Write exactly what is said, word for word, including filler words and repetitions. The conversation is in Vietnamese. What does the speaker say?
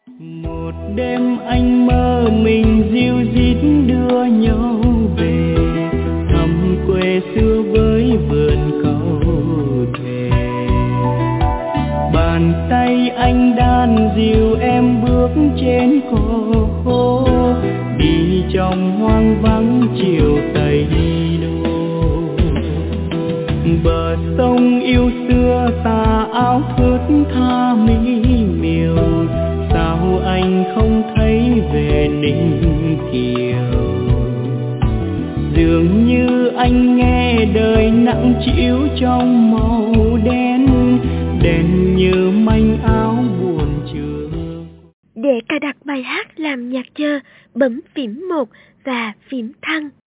Một đêm anh mơ mình dịu dít đưa nhau về thăm quê xưa với vườn cau thề. Bàn tay anh đan dịu em bước trên cỏ khô, đi trong hoang vắng chiều tây đô. Bờ sông yêu xưa tà áo phớt tha mỹ miều, sao anh không thấy về Ninh Kiều. Dường như anh nghe đời nặng trĩu trong màu đen, đen như manh áo buồn trường. Để cài đặt bài hát làm nhạc chờ, bấm phím một và phím thăng.